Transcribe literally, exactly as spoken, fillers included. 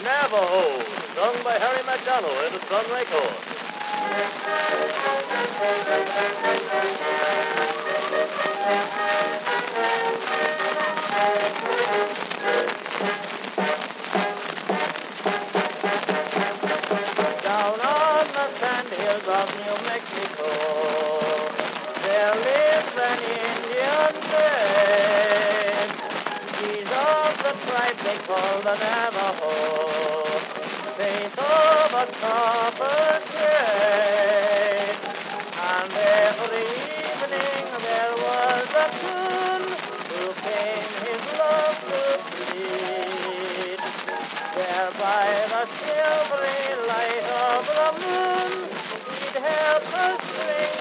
Navajo, sung by Harry McDonald and the Sun Records. Down on the sand hills of New Mexico, there lives an Indian man. He's of the tribe they call the Navajo, face of a copper trade. And every evening there was a tune who came his love to plead. There by the silvery light of the moon, he'd help her string